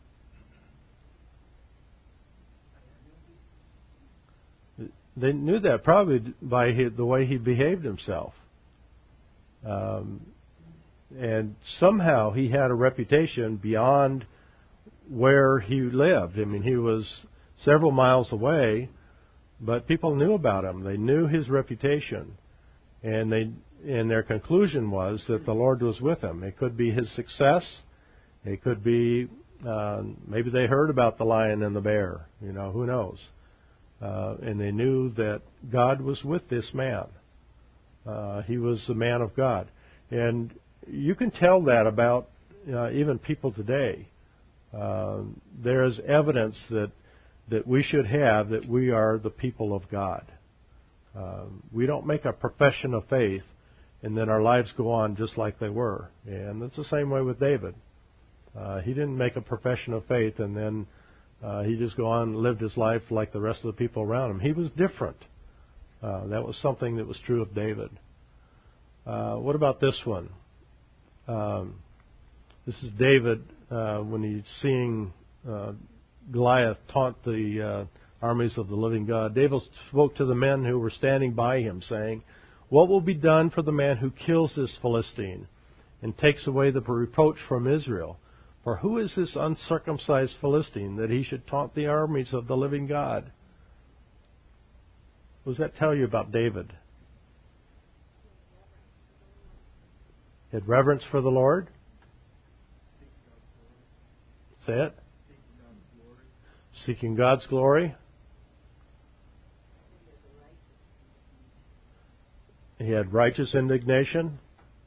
They knew that probably by his, the way he behaved himself. Um, and somehow he had a reputation beyond where he lived. I mean, he was several miles away, but people knew about him. They knew his reputation. And they, and their conclusion was that the Lord was with him. It could be his success. It could be, uh, maybe they heard about the lion and the bear. You know, who knows? Uh, and they knew that God was with this man. Uh, he was the man of God. And you can tell that about uh, even people today. Uh, there is evidence that, that we should have that we are the people of God. Uh, we don't make a profession of faith and then our lives go on just like they were. And it's the same way with David. Uh, he didn't make a profession of faith and then Uh, he just go on and lived his life like the rest of the people around him. He was different. Uh, that was something that was true of David. Uh, what about this one? Um, this is David uh, when he's seeing uh, Goliath taunt the uh, armies of the living God. David spoke to the men who were standing by him, saying, "What will be done for the man who kills this Philistine and takes away the reproach from Israel? For who is this uncircumcised Philistine that he should taunt the armies of the living God?" What does that tell you about David? He had reverence for the Lord? Say it. Seeking God's glory. He had righteous indignation.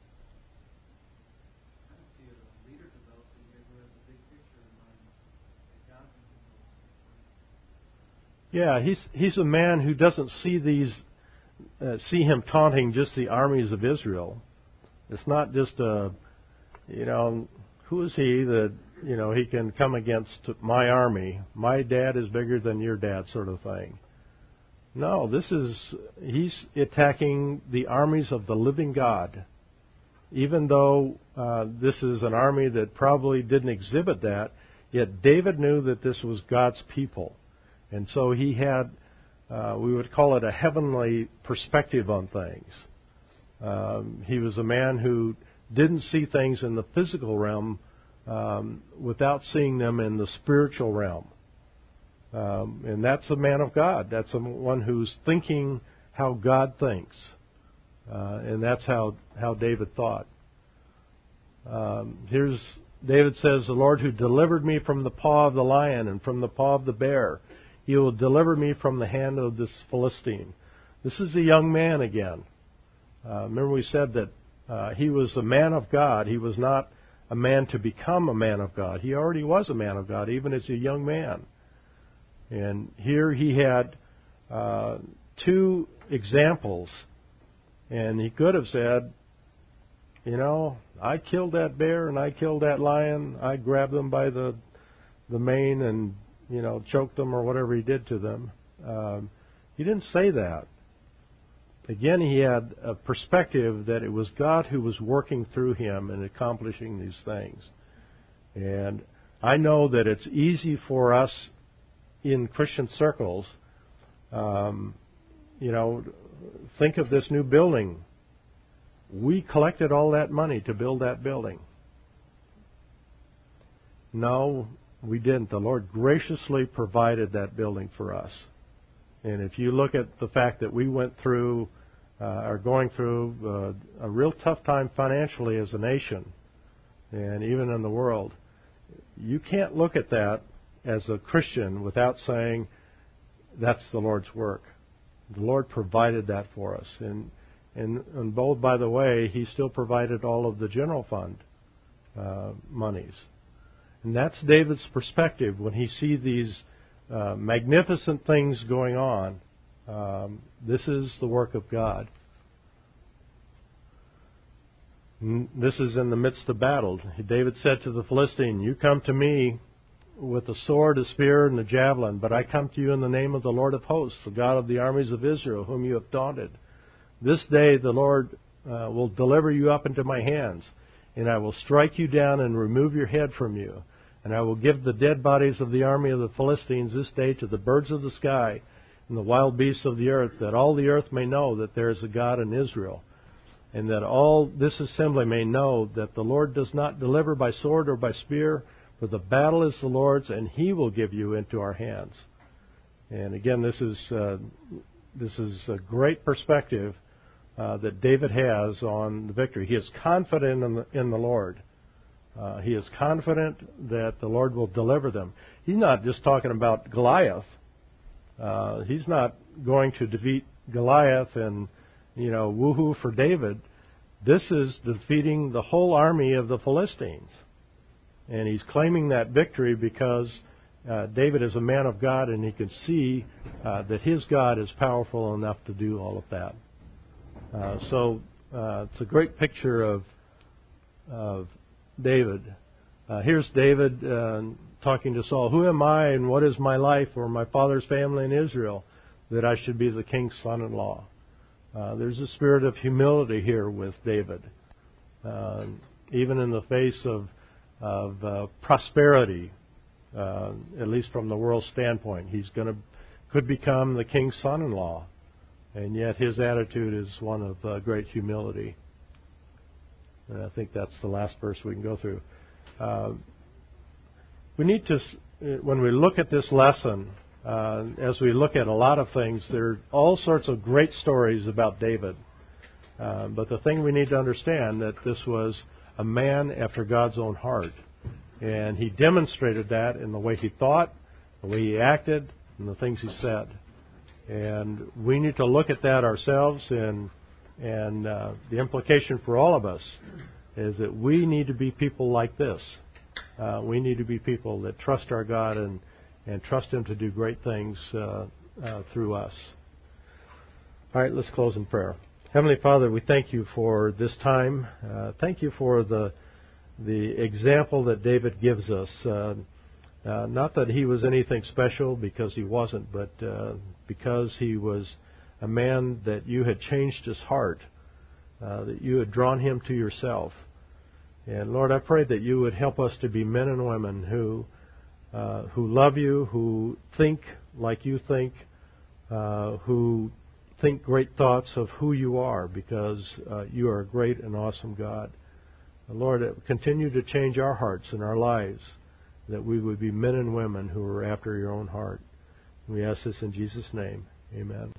Yeah, he's he's a man who doesn't see these uh, see him taunting just the armies of Israel. It's not just a, you know, who is he that, you know, he can come against my army? My dad is bigger than your dad, sort of thing. No, this is he's attacking the armies of the living God. Even though uh, this is an army that probably didn't exhibit that, yet David knew that this was God's people. And so he had, uh, we would call it a heavenly perspective on things. Um, he was a man who didn't see things in the physical realm um, without seeing them in the spiritual realm. Um, and that's a man of God. That's a, one who's thinking how God thinks. Uh, and that's how, how David thought. Um, here's David says, "The Lord who delivered me from the paw of the lion and from the paw of the bear, He will deliver me from the hand of this Philistine." This is a young man again. Uh, remember we said that uh, he was a man of God. He was not a man to become a man of God. He already was a man of God, even as a young man. And here he had uh, two examples. And he could have said, you know, I killed that bear and I killed that lion. I grabbed them by the the mane and, you know, choked them or whatever he did to them. Um, he didn't say that. Again, he had a perspective that it was God who was working through him and accomplishing these things. And I know that it's easy for us in Christian circles, um, you know, think of this new building. We collected all that money to build that building. No, we didn't. The Lord graciously provided that building for us. And if you look at the fact that we went through, uh, are going through uh, a real tough time financially as a nation, and even in the world, you can't look at that as a Christian without saying that's the Lord's work. The Lord provided that for us. And, and, and both, by the way, He still provided all of the general fund uh, monies. And that's David's perspective when he sees these uh, magnificent things going on. Um, this is the work of God. And this is in the midst of battle. David said to the Philistine, "You come to me with a sword, a spear, and a javelin, but I come to you in the name of the Lord of hosts, the God of the armies of Israel, whom you have daunted. This day the Lord uh, will deliver you up into my hands, and I will strike you down and remove your head from you. And I will give the dead bodies of the army of the Philistines this day to the birds of the sky and the wild beasts of the earth, that all the earth may know that there is a God in Israel, and that all this assembly may know that the Lord does not deliver by sword or by spear, for the battle is the Lord's, and He will give you into our hands." And again, this is uh, this is a great perspective uh, that David has on the victory. He is confident in the, in the Lord. Uh, he is confident that the Lord will deliver them. He's not just talking about Goliath. Uh, he's not going to defeat Goliath and, you know, woohoo for David. This is defeating the whole army of the Philistines. And he's claiming that victory because uh, David is a man of God, and he can see uh, that his God is powerful enough to do all of that. Uh, so uh, it's a great picture of of David. Uh, here's David uh, talking to Saul. "Who am I, and what is my life, or my father's family in Israel, that I should be the king's son-in-law?" Uh, there's a spirit of humility here with David. Uh, even in the face of, of uh, prosperity, uh, at least from the world's standpoint, he's going to could become the king's son-in-law, and yet his attitude is one of uh, great humility. And I think that's the last verse we can go through. Uh, we need to, when we look at this lesson, uh, as we look at a lot of things, there are all sorts of great stories about David. Uh, but the thing we need to understand that this was a man after God's own heart. And he demonstrated that in the way he thought, the way he acted, and the things he said. And we need to look at that ourselves, and And uh, the implication for all of us is that we need to be people like this. Uh, we need to be people that trust our God and, and trust Him to do great things uh, uh, through us. All right, let's close in prayer. Heavenly Father, we thank you for this time. Uh, thank you for the the example that David gives us. Uh, uh, not that he was anything special, because he wasn't, but uh, because he was a man that you had changed his heart, uh, that you had drawn him to yourself. And Lord, I pray that you would help us to be men and women who uh, who love you, who think like you think, uh, who think great thoughts of who you are, because uh, you are a great and awesome God. And Lord, continue to change our hearts and our lives, that we would be men and women who are after your own heart. We ask this in Jesus' name. Amen.